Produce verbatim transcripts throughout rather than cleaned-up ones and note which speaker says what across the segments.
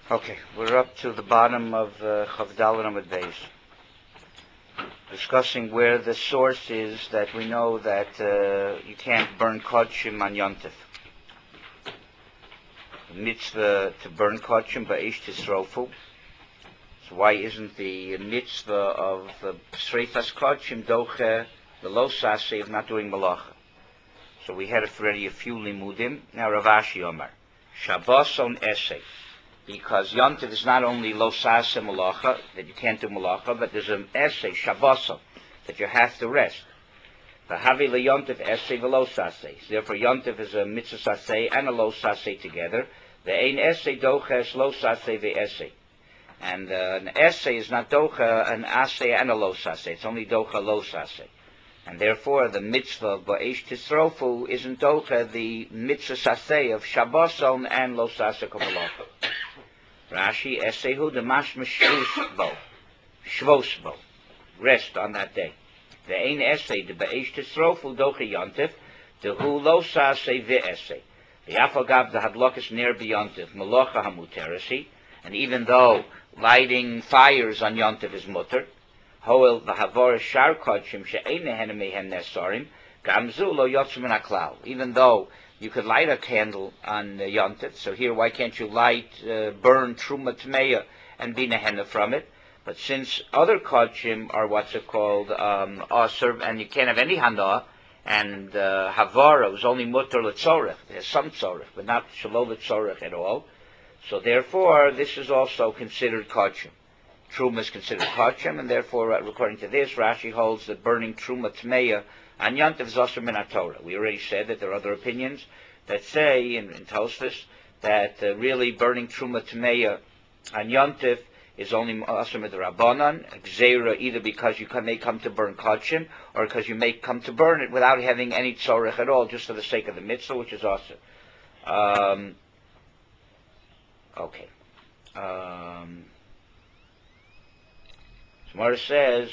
Speaker 1: Okay, we're up to the bottom of uh, Chavdal and Amud Beis, discussing where the source is that we know that uh, you can't burn kodshim on Yontif. Mitzvah to burn kodshim ba'esh tisrofu. So why isn't the mitzvah of uh, sreifas kodshim doche the lo saseh of not doing malacha? So we had already a few limudim. Now Rav Ashi Omar, Shabbos on essay. Because Yontif is not only lo saseh malacha, that you can't do malacha, but there's an essay, Shabboso, that you have to rest. V'havi le Yontif essay v'lo saseh. Therefore Yontif is a mitzvah saseh and a lo saseh together. The ein essay doches lo saseh ve'essay. And uh, an essay is not docha, an aseh and a lo saseh. It's only docha lo saseh. And therefore the mitzvah of ba'esh tisrofu isn't docha the mitzvah saseh of Shabboson and lo saseh kumalacha. Rashi, Esehu the mashma shvus bo, shvos bo, rest on that day. The ein essay the ba'esh tisrofu doche yontif, the hu lo saseh ve'essay. The afagav the hadlokas ner b'yontif, malacha hamuterasi, and even though lighting fires on yontif is mutter, hoel v'havor shar kodshim she'ein nehen mehen nesarim, gamzu lo yotzim min haklal. Even though you could light a candle on uh, Yontif, so here why can't you light, uh, burn Truma Tmeya and be Nehenna from it? But since other Kodshim are what's it called, um, Asr, and you can't have any Hana, and uh, Havara was only Mutter L'Tzorech, there's some Tzorech, but not Shalom L'Tzorech at all, so therefore this is also considered Kodshim. Truma is considered Kodshim, and therefore, uh, according to this, Rashi holds that burning Truma Tmeya and Yontif is also min Torah. We already said that there are other opinions that say in, in Tosfos that uh, really burning Truma Tmeya and Yontif is only also min Rabbanan, Gzeira, either because you can, may come to burn Kodshim or because you may come to burn it without having any tzorech at all, just for the sake of the mitzvah, which is also. Um, okay. Um, Gemara says,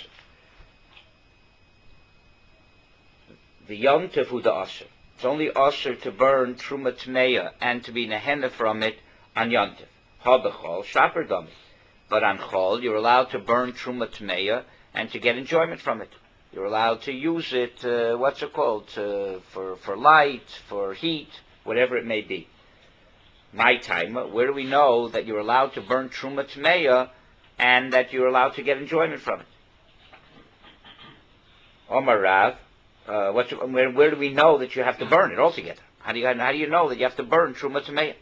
Speaker 1: the Yontif hu the Asr. It's only Asr to burn Truma Tmeya and to be Nehenna from it on Yontif. Ha b'chol shaper dami. But on Chol, you're allowed to burn Truma Tmeya and to get enjoyment from it. You're allowed to use it, uh, what's it called, uh, for, for light, for heat, whatever it may be. My time, where do we know that you're allowed to burn Truma Tmeya and that you're allowed to get enjoyment from it? Omar Rav, Uh, what's, where, where do we know that you have to burn it altogether? How do you, how do you know that you have to burn Truma Tmeya?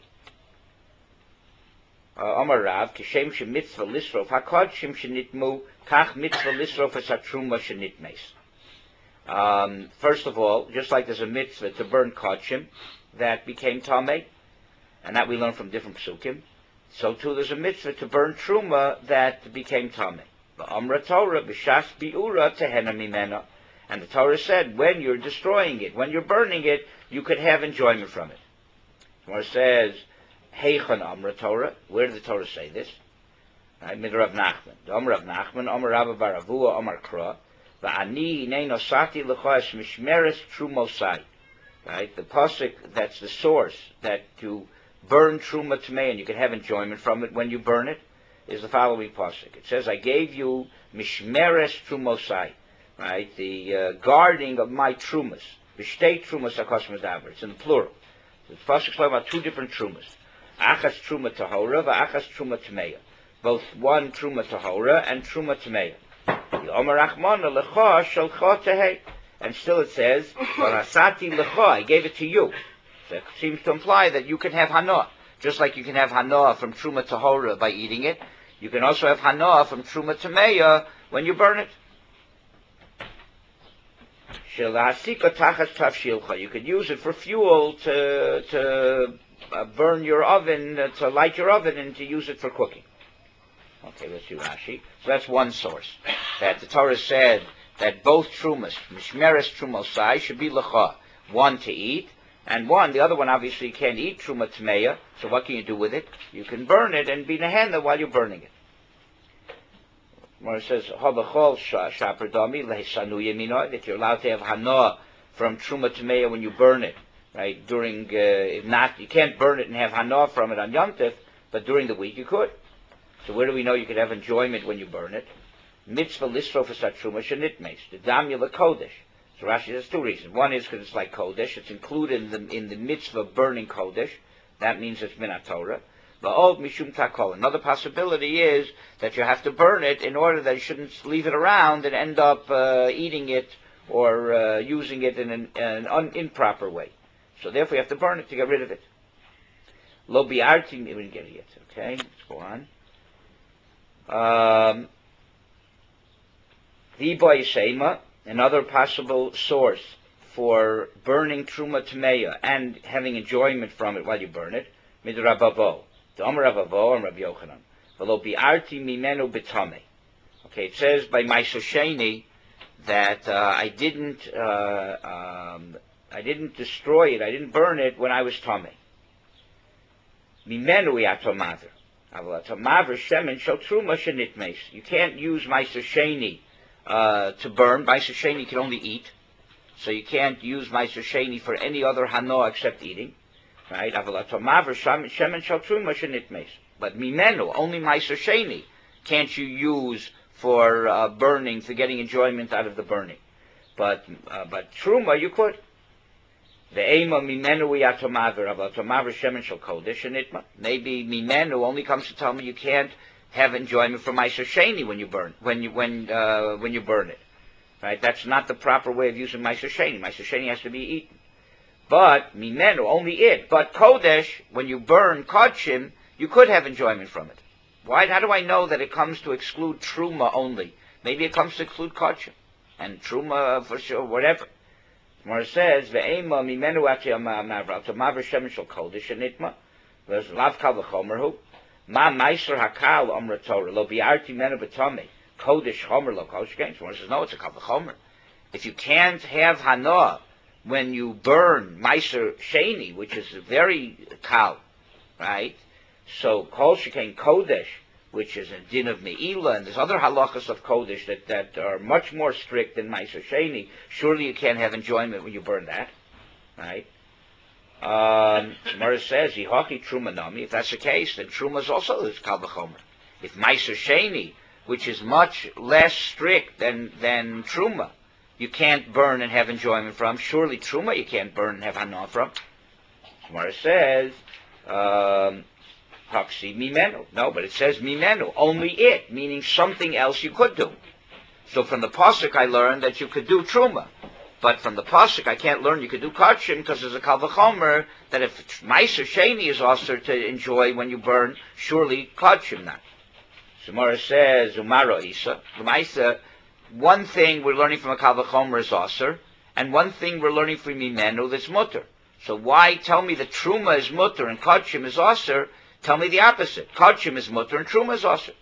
Speaker 1: Omar Rav, Kishem shemitzvah lisrof hakodshim shenitmu kach mitzvah lisrof es hatruma shenitmes. Um, first of all, just like there's a mitzvah to burn kodshim that became tamei, and that we learn from different psukim, so too there's a mitzvah to burn truma that became tamei. V'amra Torah b'shas bi'ura tehena mimena. And the Torah said, when you're destroying it, when you're burning it, you could have enjoyment from it. The Torah says, Heichan Amra Torah. Where did the Torah say this? Right, Mid Rav Nachman. The Amr Rav Nachman, Amr Rabba Baravua, Amr Kra, Va'ani nei nosati l'cha es mishmeres trumosai. Right, the pasuk that's the source that to burn truma tmei and you can have enjoyment from it when you burn it is the following pasuk. It says, I gave you mishmeres trumosai. Right, the uh, guarding of my trumas. V'shtei trumas hakosmas davar. It's in the plural. The pasuk is talking about two different trumas. Achas truma tahora, v'achas truma tmeya. Both one truma tahora and truma tmeya. Yomer Achmana lecha shalcha tehei. And still it says, Varasati lecha, I gave it to you. That seems to imply that you can have hana. Just like you can have hana from truma tahora by eating it, you can also have hana from truma tmeya when you burn it. You could use it for fuel to to uh, burn your oven, uh, to light your oven, and to use it for cooking. Okay, let's see Rashi. So that's one source. That the Torah said that both trumas, mishmeres trumosai, should be lecha. One to eat, and one, the other one obviously you can't eat truma tmeya, so what can you do with it? You can burn it and be nehenna while you're burning it. Where it says, Habachol shaper dami lehesanu yemino, that you're allowed to have hana from truma tmeya when you burn it, right? During, uh, if not, you can't burn it and have hana from it on Yom Tov, but during the week you could. So where do we know you could have enjoyment when you burn it? Mitzvah lisrofas truma shenitmes, the damya kodesh. So Rashi says two reasons. One is because it's like kodesh; it's included in the in the mitzvah of burning kodesh. That means it's minat Torah. Va'od mishum takol. Another possibility is that you have to burn it in order that you shouldn't leave it around and end up uh, eating it or uh, using it in an, an un, improper way. So therefore, you have to burn it to get rid of it. Lo bi'arti, we didn't get it yet. Okay, let's go on. Um, the another possible source for burning truma tmeya and having enjoyment from it while you burn it, midrabavo, the Amar Rabavo and Rabbi Yochanan. Velo bi'arti mimenu b'tamei. Okay, it says by Ma'aser Sheni that uh, I didn't, uh, um, I didn't destroy it, I didn't burn it when I was tamei. Mimenu yatomaver. You can't use Ma'aser Sheni uh, to burn. Ma'aser Sheni can only eat, so you can't use Ma'aser Sheni for any other hanoah except eating, right? But mimenu, only Ma'aser Sheni, can't you use for uh, burning, for getting enjoyment out of the burning. But uh, but truma you could. The ema mimenu yatomaver avatomaver shemen shel kodesh enitma. Maybe mimenu only comes to tell me you can't have enjoyment from Ma'aser Sheni when you burn when you when uh, when you burn it, right? That's not the proper way of using Ma'aser Sheni. Ma'aser Sheni has to be eaten. But mimenu only it. But kodesh, when you burn kodshim, you could have enjoyment from it. Why? How do I know that it comes to exclude truma only? Maybe it comes to exclude kodshim and truma for sure, whatever. Gemara says, "Ve'ema mimenu atiyamav to maver shemen shel kodesh enitma." There's lav kal v'chomerhu. Ma meiser hakal amra Torah lo bi'arti menu b'tamei kodesh chomer lo kodesh gain. Gemara says, no, it's a kal v'chomer. If you can't have hanoah when you burn meiser sheni, which is very kal, right? So kol shekain kodesh, which is a din of Me'ilah, and there's other halachas of Kodesh that, that are much more strict than Ma'aser Sheni. Surely you can't have enjoyment when you burn that, right? Um, Gemara says, Yihoki Truma Nami. If that's the case, then Truma is also is Kal V'chomer. If Ma'aser Sheni, which is much less strict than, than Truma, you can't burn and have enjoyment from, surely Truma you can't burn and have hanoah from. Gemara says, um, Mimenu. No, but it says mimenu, only it, meaning something else you could do. So from the pasuk I learned that you could do truma, but from the pasuk I can't learn you could do kodshim because there's a kal v'chomer that if Ma'aser Sheni is also to enjoy when you burn, surely kodshim not. Gemara says umaro isa. L'maisa, one thing we're learning from a kal v'chomer is aser, and one thing we're learning from mimenu that's mutter. So why tell me that truma is mutter and kodshim is aser? Tell me the opposite. Kodshim is mutter and truma is aser.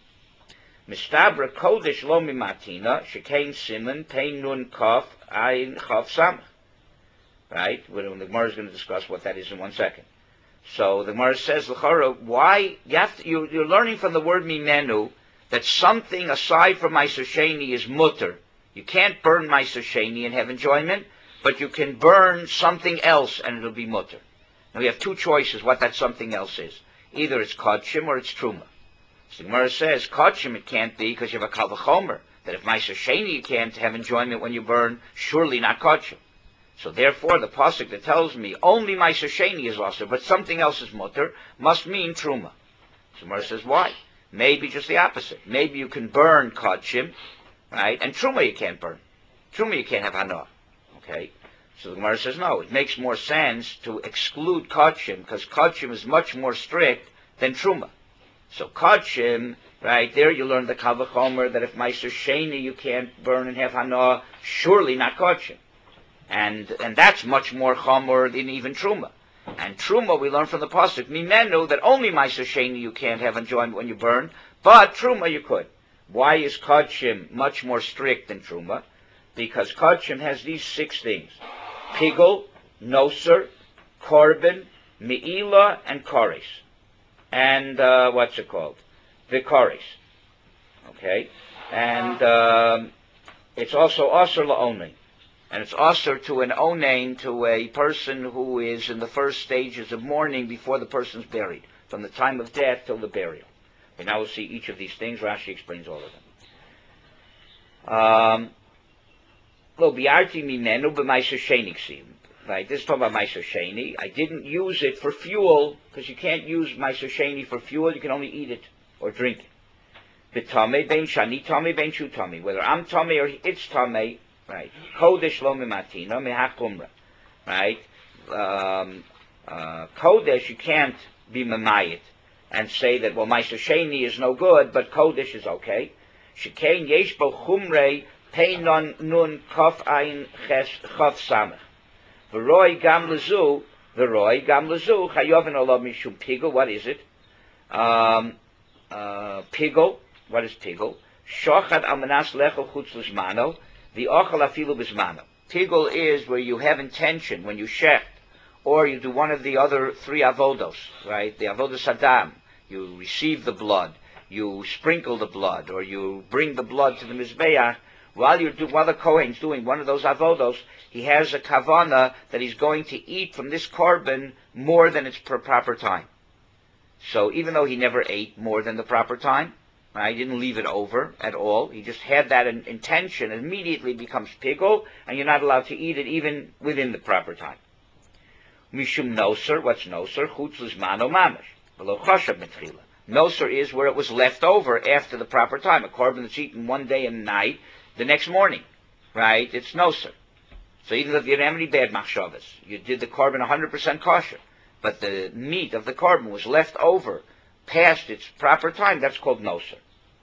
Speaker 1: Mistabra kodesh lo mimatina shekain siman pein nun kaf ayin chaf samach. Right? The Gemara is going to discuss what that is in one second. So the Gemara says, l'chara, why you have to, you, you're learning from the word mimenu that something aside from Ma'aser Sheni is mutter. You can't burn Ma'aser Sheni and have enjoyment, but you can burn something else and it'll be mutter. Now we have two choices what that something else is. Either it's kodshim or it's truma. So the Gemara says, kodshim it can't be because you have a kal v'chomer, that if Ma'aser Sheni you can't have enjoyment when you burn, surely not kodshim. So therefore the pasuk that tells me only Ma'aser Sheni is also, but something else is mutter, must mean truma. So the Gemara says, why? Maybe just the opposite. Maybe you can burn kodshim, right, and truma you can't burn. Truma you can't have hanoah. Okay? So the Gemara says, no, it makes more sense to exclude kodshim, because kodshim is much more strict than truma. So kodshim, right, there you learn the kal v'chomer, that if Ma'aser Sheni you can't burn and have hanoah, surely not kodshim. And and that's much more chomer than even truma. And truma we learn from the pasuk, mimenu, that only Ma'aser Sheni you can't have enjoyment when you burn, but truma you could. Why is kodshim much more strict than truma? Because kodshim has these six things. Pigul, Noser, Korban, Me'ilah, and Koris. And, uh, what's it called? Vikaris. Okay? And, um, it's also Aser la'onein. And it's Aser to an onein, to a person who is in the first stages of mourning before the person's buried. from the time of death till the burial. We now will see each of these things. Rashi explains all of them. Um, Lo biarti mimenu b'maiser sheni ksiv. Right, this is talking about maiser sheni. I didn't use it for fuel, because you can't use maiser sheni for fuel. You can only eat it or drink it. B'tamei ben shani tamei ben shu tamei. Whether I'm tamei or it's tamei, right? Kodesh lo mimatina mehachumra. Right? Um, uh, Kodesh, you can't be mamayit and say that, well, maiser sheni is no good, but Kodesh is okay. Shekain yesh bo chumrei peinon nun kof ein ches chof samach. V'roi gam lezu, v'roi gam lezu, chayoven olav mishum pigel. What is it? Um, uh, pigel. What is pigel? Shochad almanas lechel chutz l'zmano, v'ochel afilu b'zmano. Pigel is where you have intention, when you shecht, or you do one of the other three avodos, right? The avodos adam. You receive the blood, you sprinkle the blood, or you bring the blood to the mizbeach. While you're do, while the Kohen's doing one of those avodos, he has a kavana that he's going to eat from this korban more than its proper time. So even though he never ate more than the proper time, right, he didn't leave it over at all. He just had that in, intention. It immediately becomes pigel, and you're not allowed to eat it even within the proper time. Mishum noser, what's noser? Chutz l'zmano mamash. V'lo choshav mitchila. Noser is where it was left over after the proper time. A korban that's eaten one day and night, the next morning, right? It's noser. So even if you didn't have any bad machshavas, you did the korban one hundred percent kosher, but the meat of the korban was left over past its proper time, that's called noser.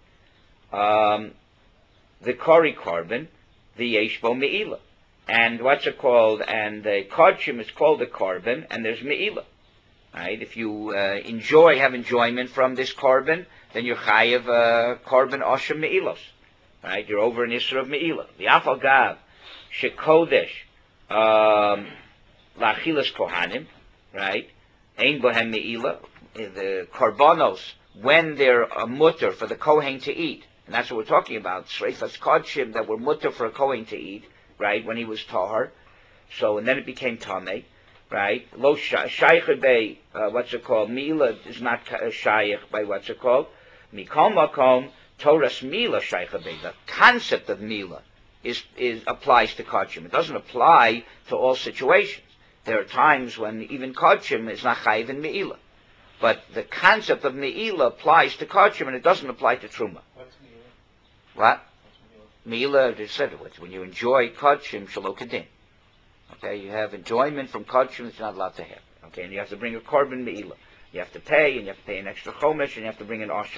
Speaker 1: Um, the kori korban, the yeshbo me'ila. And what's it called? And the kodshim is called the korban, and there's me'ila. Right? If you uh, enjoy, have enjoyment from this korban, then you're chayav uh, korban oshem me'ilos. Right? You're over an isra of me'ila. The afal gav, shekodesh, um, lachilas kohanim, right? Ein bohem me'ila. The korbanos, when they're a mutter for the kohen to eat, and that's what we're talking about, shreifas kodshim that were mutter for a kohen to eat, right? When he was tahar. So, and then it became tameh. Right? Lo shaykh by uh, what's it called? Mila is not shaykh by what's it called? Mikol makom Torah's mila shaykh by. The concept of mila is is applies to kodshim. It doesn't apply to all situations. There are times when even kodshim is not chayiv in meila, but the concept of meila applies to kodshim and it doesn't apply to truma.
Speaker 2: What's meila?
Speaker 1: What? Meila, they said it. When you enjoy kodshim shelo kedin. Okay, you have enjoyment from kodshim that you're not allowed to have. Okay, and you have to bring a korban meila. You have to pay, and you have to pay an extra chomesh, and you have to bring an osham.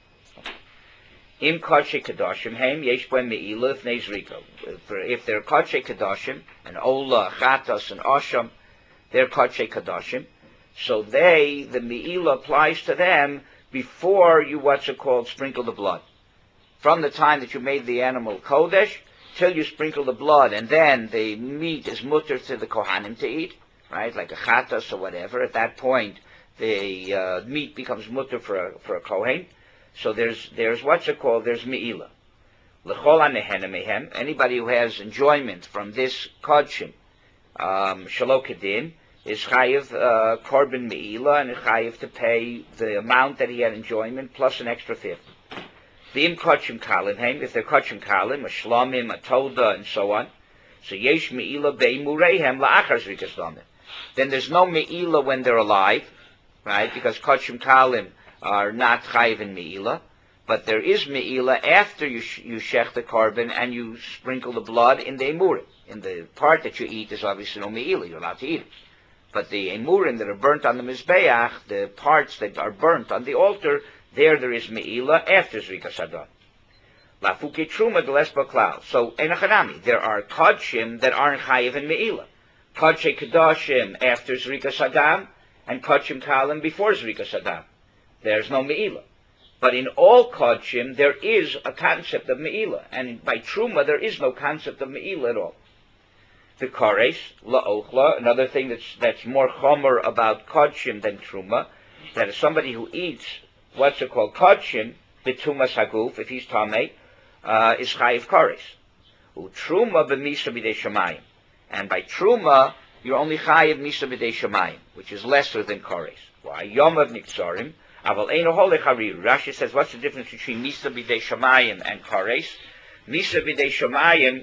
Speaker 1: Im kodshe kadoshim heim yesh bohem meila ifnei zriko. If they're kodshe kadoshim, and ola, chatas, and osham, they're kodshe kadoshim. So they, the meila applies to them before you, what's it called, sprinkle the blood. From the time that you made the animal kodesh, till you sprinkle the blood, and then the meat is mutter to the kohanim to eat, right? Like a chatas or whatever. At that point, the uh, meat becomes mutter for a, for a kohen. So there's there's what's it called? There's meila. L'chol hanehena mehem. Anybody who has enjoyment from this kodshim, um, shelo kedin, is chayiv uh, korban meila and is chayiv to pay the amount that he had enjoyment plus an extra fifth. V'im kodshim kalim heim, if they're kodshim kalim, a shlomim, a toda, and so on. So yesh meila beimureihem la'achar zrikas damim. Then there's no meila when they're alive, right? Because kodshim kalim are not chayiv in meila, but there is meila after you sh- you shech the korban and you sprinkle the blood in the emurim. In the part that you eat is obviously no meila, you're allowed to eat it. But the emurim that are burnt on the mizbeach, the parts that are burnt on the altar, there there is meila after zrikas hadam. Lafuke truma deles baklal. So enochanami, there are kodshim that aren't chayiv in meila. Kodshe kadoshim after zrikas hadam, and kodshim kalim before zrikas hadam. There's no meila. But in all kodshim, there is a concept of meila. And by truma, there is no concept of meila at all. The koresh, la'ochla, another thing that's that's more chomer about kodshim than truma, that is somebody who eats, what's it called, kodshim, b'tumas haguf, if he's tamei, uh, is chayiv koresh. U'truma b'misa b'dei shamayim. And by truma, you're only chayiv misa b'dei shamayim, which is lesser than kares. Why? Yom of nikzarim, aval eino holech hariru. Rashi says, what's the difference between misa b'dei shamayim and kares? Misa b'dei shamayim,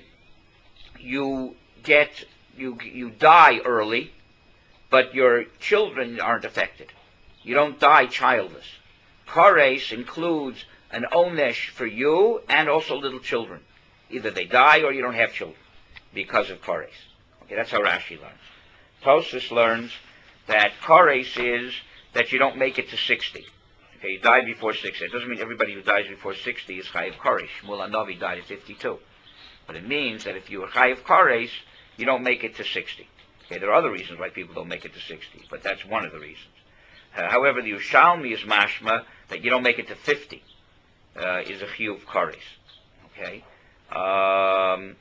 Speaker 1: you get, you you die early, but your children aren't affected. You don't die childless. Kares includes an onesh for you and also little children. Either they die or you don't have children because of kares. Okay, that's how Rashi learns. Tosfos learns that kares is that you don't make it to sixty. Okay, you die before sixty. It doesn't mean everybody who dies before sixty is chayiv kares. Shmuel HaNavi died at fifty-two. But it means that if you are chayiv kares, you don't make it to sixty. Okay, there are other reasons why people don't make it to sixty, but that's one of the reasons. Uh, however, the Yerushalmi is mashma that you don't make it to fifty uh, is a chiyuv kares. Okay, um,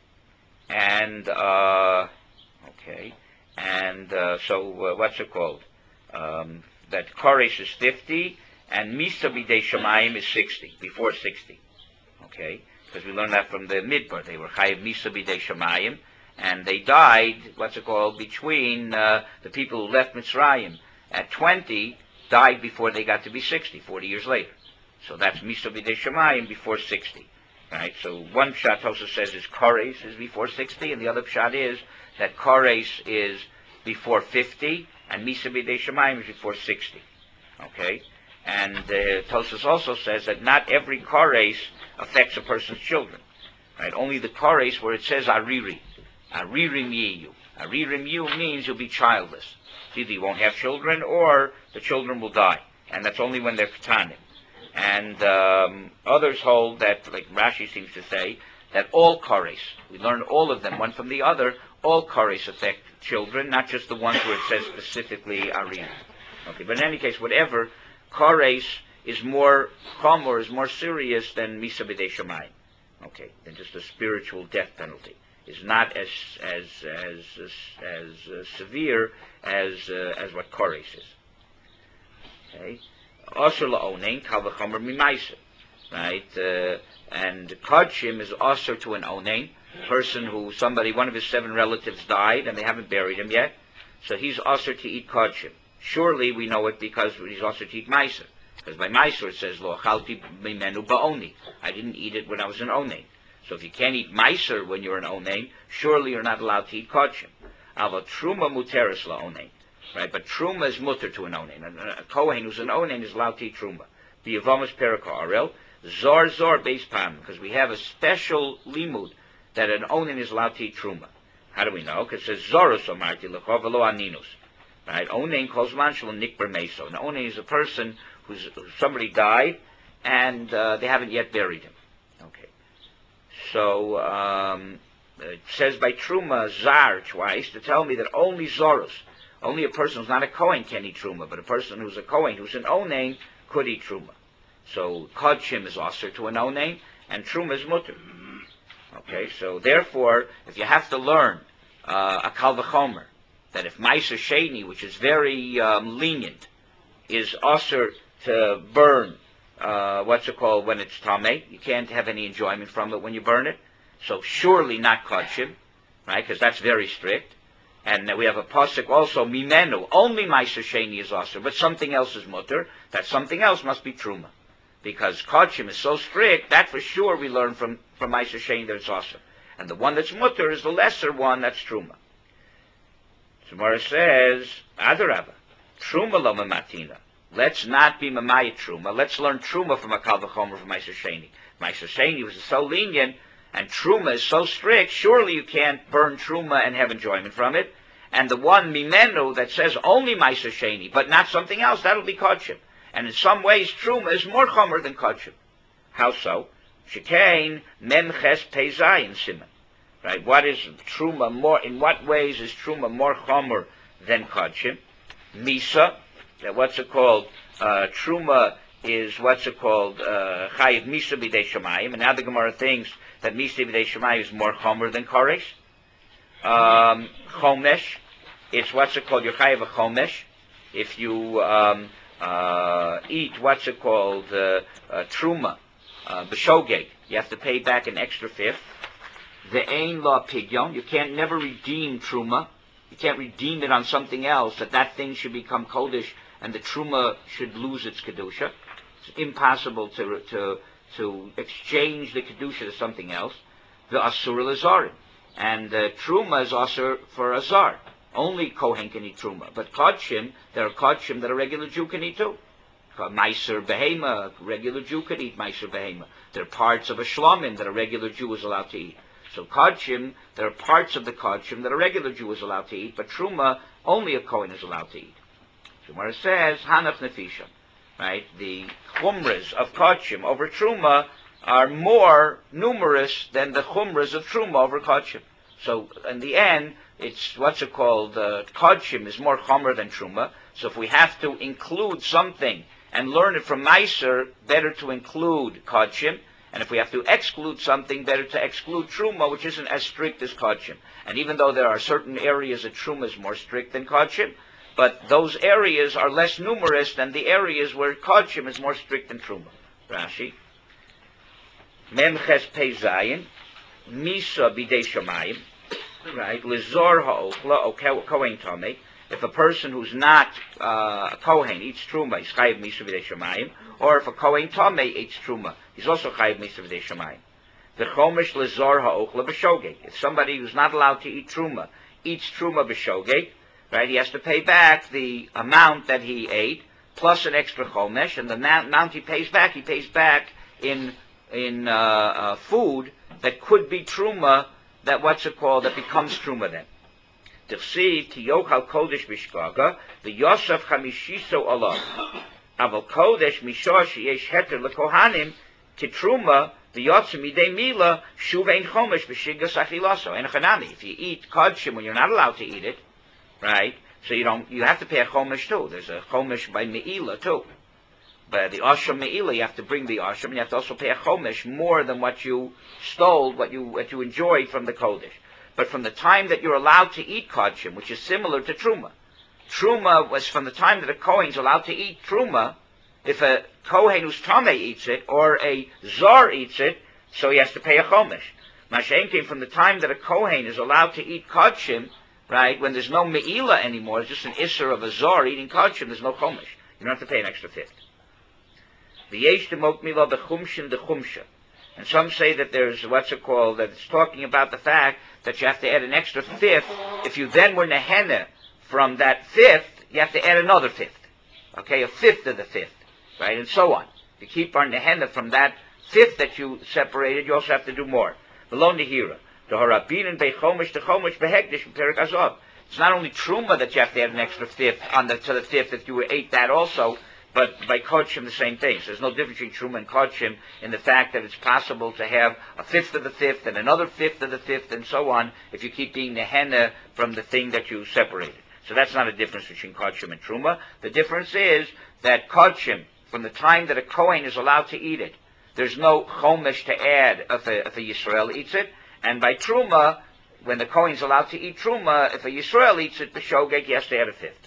Speaker 1: and uh, okay, and uh, so uh, what's it called? Um, that kares is fifty, and misa b'dei shamayim is sixty, before sixty. Okay, because we learned that from the Midbar. They were chayiv misa b'dei shamayim, and they died, what's it called, between uh, the people who left Mitzrayim at twenty, died before they got to be sixty, forty years later. So that's Misa B'dei Shamayim before sixty. Right? So one pshat Tosfos says is Kares is before sixty, and the other pshat is that Kares is before fifty, and Misa B'dei Shamayim is before sixty. Okay? And uh, Tosfos also says that not every Kares affects a person's children. Right? Only the Kares where it says Ariri. Aririm Yiyu. Aririm Yiyu means you'll be childless. Either you won't have children or the children will die. And that's only when they're ketanim. And um, others hold that, like Rashi seems to say, that all kares, we learn all of them, one from the other, all kares affect children, not just the ones where it says specifically arim. Okay, but in any case, whatever, kares is more chomer, is more serious than misa b'dei shamayim. Okay, than just a spiritual death penalty. Is not as as as as, as uh, severe as uh, as what kares is. Okay, asur la'onein kal v'chomer mimaisa, right? Uh, and kodshim is asur to an onein person who somebody one of his seven relatives died and they haven't buried him yet, so he's asur to eat kodshim. Surely we know it because he's asur to eat meiser, because by meiser it says lo achalti mimenu ba'oni. I didn't eat it when I was an onein. So if you can't eat meiser when you're an onein, surely you're not allowed to eat kodshim. Ava truma muteris la onein, right? But truma is mutter to an onein. A, a kohen who's an onein is allowed to eat truma. The Yavamas perika arel zor zor beis pam, because we have a special limud that an onein is allowed to eat truma. How do we know? Because it says zorus omarti lechov velo aninus, right? Onein calls man shalom nikber meso. An onein is a person who's somebody died and uh, they haven't yet buried him. Okay. So um, it says by Truma, Zar, twice, to tell me that only Zorus, only a person who's not a Kohen can eat Truma, but a person who's a Kohen, who's an Onein, could eat Truma. So Kodshim is Asr to an Onein, and Truma is Mutter. Okay, so therefore, if you have to learn uh, a Kal V'chomer, that if Meiser Sheni, which is very um, lenient, is Asr to burn, Uh, what's it called when it's tameh? You can't have any enjoyment from it when you burn it. So surely not kodshim, right? Because that's very strict. And we have a pasuk also mimenu. Only meiser sheni is aser, but something else is mutter. That something else must be truma, because kodshim is so strict that for sure we learn from from meiser sheni that it's aser. And the one that's mutter is the lesser one, that's truma. Gemara says adarabba, truma lo mematina. Let's not be mamayit truma. Let's learn truma from a kal v'chomer from Meiser Sheni. Meiser Sheni was so lenient, and truma is so strict. Surely you can't burn truma and have enjoyment from it. And the one mimenu that says only Meiser Sheni, but not something else, that'll be kodshim. And in some ways, truma is more chomer than kodshim. How so? Shekain mem ches peizayin siman. Right? What is truma more? In what ways is truma more chomer than kodshim? Misa. That what's it called? Uh, truma is what's it called? Chayiv misa b'dei shamayim, and now the Gemara thinks that misa b'dei shamayim is more chomer than koresh. Um, chomesh, it's what's it called? You're chayiv a chomesh. If you um, uh, eat what's it called? Uh, uh, truma, uh, b'shogeg, you have to pay back an extra fifth. The ein la pigyon, you can't never redeem truma. you can't redeem it on something else, that that thing should become kodesh and the truma should lose its kedusha. It's impossible to to to exchange the kedusha to something else. The asur lazarim, and the truma is asur for azar. Only kohen can eat truma, but kodshim, there are kodshim that a regular Jew can eat too. Meiser behema, a regular Jew can eat meiser behema. There are parts of a shlomim that a regular Jew is allowed to eat. So kodshim, there are parts of the kodshim that a regular Jew is allowed to eat, but truma, only a kohen is allowed to eat. So where it says, hanaf nefisha, right? The chumras of kodshim over truma are more numerous than the chumras of truma over kodshim. So in the end, it's, what's it called, uh, kodshim is more chomer than truma. So if we have to include something and learn it from meiser, better to include kodshim. And if we have to exclude something, better to exclude truma, which isn't as strict as kodshim. And even though there are certain areas that truma is more strict than kodshim, but those areas are less numerous than the areas where kodshim is more strict than truma. Rashi. Memches peizayin, misa bidei shamayim, right? Lizor ha'ochla, o kohen tamei. If a person who's not uh, a kohen eats truma, he's chayiv misa bidei shamayim. Or if a kohen tamei eats truma, he's also chayiv misa bidei shamayim. The chomesh lizor ha'ochla b'shogeg. If somebody who's not allowed to eat truma eats truma b'shogeg, right, he has to pay back the amount that he ate plus an extra chomesh, and the amount he pays back, he pays back in in uh, uh, food that could be truma, that what's it called, that becomes truma then. T'chsiv ki yochal kodesh b'shgaga, the yosef chamishiso alav. Aval kodesh mishor sheyesh heter lekohanim ki truma the yotze midei mila shuv ein chomesh b'shigas achilaso. En chanami, if you eat kodshim when you're not allowed to eat it, right? So you don't, you have to pay a chomesh too. There's a chomesh by meila too. But the asham meila, you have to bring the asham, and you have to also pay a chomesh more than what you stole, what you what you enjoyed from the kodesh. But from the time that you're allowed to eat kodshim, which is similar to truma, truma was from the time that a kohen's allowed to eat truma. If a kohen who's tamei eats it, or a zar eats it, so he has to pay a chomesh. Mashen came from the time that a kohen is allowed to eat kodshim, right, when there's no meila anymore, it's just an isser of a zar eating kodshim, there's no chomesh. You don't have to pay an extra fifth. V'yesh demok mila b'chumshin d'chumsha. And some say that there's, what's it called, that it's talking about the fact that you have to add an extra fifth. If you then were nehena from that fifth, you have to add another fifth. Okay, a fifth of the fifth, right, and so on. If you keep on nehena from that fifth that you separated, you also have to do more. Below nehira. It's not only truma that you have to add an extra fifth on the, to the fifth if you ate that also, but by kodshim the same thing. So there's no difference between truma and kodshim in the fact that it's possible to have a fifth of the fifth and another fifth of the fifth and so on if you keep being nehena from the thing that you separated. So that's not a difference between kodshim and truma. The difference is that kodshim, from the time that a kohen is allowed to eat it, there's no chomesh to add if a, if a Yisrael eats it. And by truma, when the kohen's allowed to eat truma, if a Yisrael eats it b'shogeg, he has to add a fifth.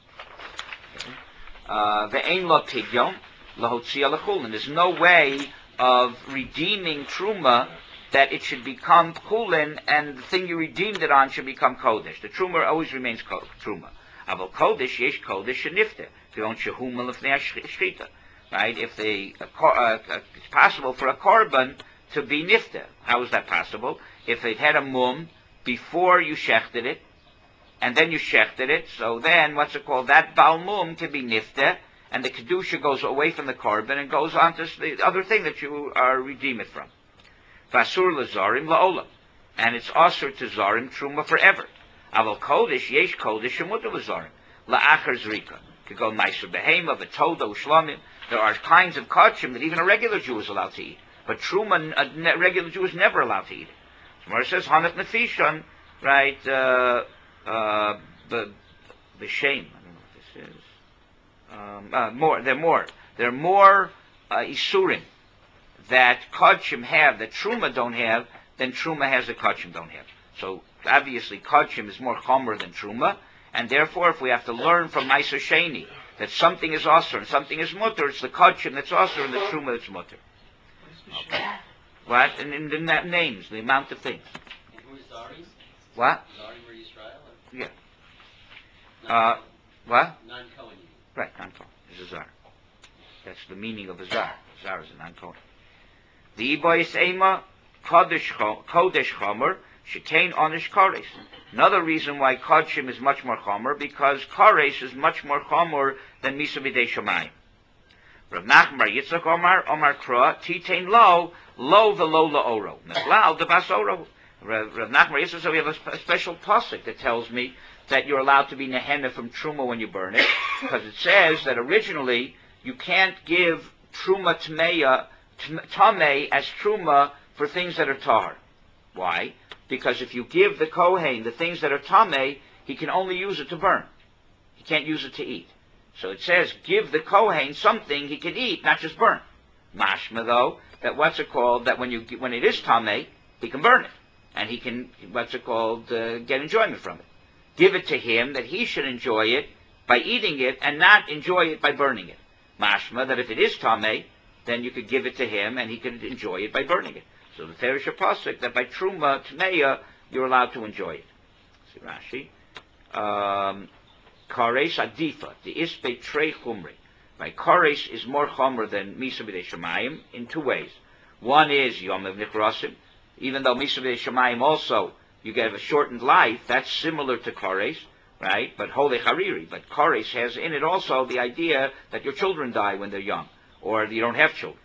Speaker 1: Ve'ein lo pidyon lahotzia lechul, and there's no way of redeeming truma that it should become chulin, and the thing you redeemed it on should become kodesh. The truma always remains ko- truma. Aval kodesh yesh kodesh shenifte v'on shehuma lefnei shchita. Right? If the uh, uh, it's possible for a korban to be nifte. How is that possible? If it had a mum before you shechted it, and then you shechted it, so then, what's it called? That bal mum can be nifte, and the kedusha goes away from the korban and goes on to the other thing that you are redeem it from. Vasur lazarim laolam, and it's asur to zarim truma forever. Aval kodesh yesh kodesh shemutar lazarim laachar zrika. Could go meiser behema, v'toda, ushlamim. There are kinds of kodshim that even a regular Jew is allowed to eat, but truma, a regular Jew is never allowed to eat it. So it says hanat nefishon, right? Uh, uh, the the shame. I don't know what this is. Um, uh, more. They're more. They're more uh, isurim that kodshim have that truma don't have than truma has that kodshim don't have. So obviously kodshim is more chomer than truma, and therefore if we have to learn from Meiser Sheni that something is asur and something is mutter, it's the kodshim that's asur and the truma that's mutter. Okay. What? And in the na- names, the amount of things. What? Yeah. Uh, what?
Speaker 2: Non-Kohen.
Speaker 1: Right, non-Kohen. It's a zar. That's the meaning of a zar. A zar is a non-Kohen. The ibois ema kodesh kodesh chomer shekein onish kares. Another reason why kodshim is much more chomer, because kares is much more chomer than misa b'dei shamayim. Rav Nachman bar Yitzchak Omar Omar Kra Titein Lo Lo Velo Laoro Mechlal the Bas Oro. Rav Nachman bar Yitzchak. So we have a, a special pasuk that tells me that you're allowed to be nehenna from truma when you burn it, because it says that originally you can't give truma tmeya tamei as truma for things that are tahar. Why? Because if you give the kohen the things that are tamei, he can only use it to burn. He can't use it to eat. So it says, give the Kohen something he can eat, not just burn. Mashma, though, that what's it called, that when you when it is tamei, he can burn it. And he can, what's it called, uh, get enjoyment from it. Give it to him that he should enjoy it by eating it and not enjoy it by burning it. Mashma, that if it is tamei, then you could give it to him and he could enjoy it by burning it. So the Teresh Pasuk, that by Truma, Tmeya, you're allowed to enjoy it. See Rashi. Um... Kares adifa, the ispe trei chumri. Right, kares is more chomer than misa b'dei shamayim in two ways. One is yom of nichrasim. Even though misa b'dei shamayim also you get a shortened life, that's similar to kares, right? But holy hariri. But kares has in it also the idea that your children die when they're young, or you don't have children.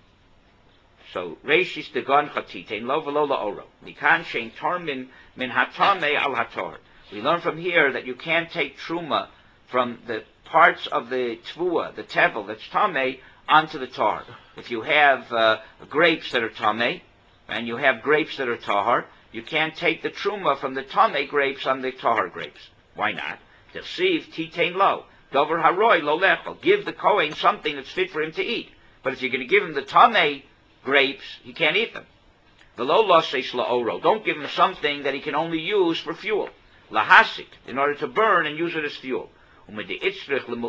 Speaker 1: So reishis degon chatitein lo v'lo laoro mikan shein tarmin min hatame al hator. We learn from here that you can't take truma from the parts of the tvua, the tevel, that's tamei, onto the tar. If you have uh, grapes that are tamei, and you have grapes that are tahar, you can't take the truma from the tamei grapes on the tahar grapes. Why not? Deceive titein lo, dover haroi lo lechol. Give the kohen something that's fit for him to eat. But if you're going to give him the tamei grapes, he can't eat them. The lo loses laoro. Don't give him something that he can only use for fuel. Lahasik, in order to burn and use it as fuel. And since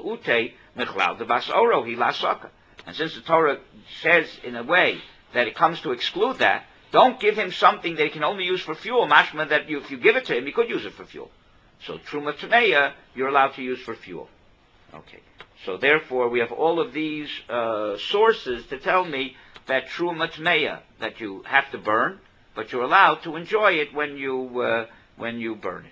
Speaker 1: the Torah says in a way that it comes to exclude that, don't give him something that he can only use for fuel. Mashma, that you, if you give it to him, he could use it for fuel. So Truma Tmeya, you're allowed to use for fuel. Okay. So therefore, we have all of these uh, sources to tell me that Truma Tmeya, that you have to burn, but you're allowed to enjoy it when you uh, when you burn it.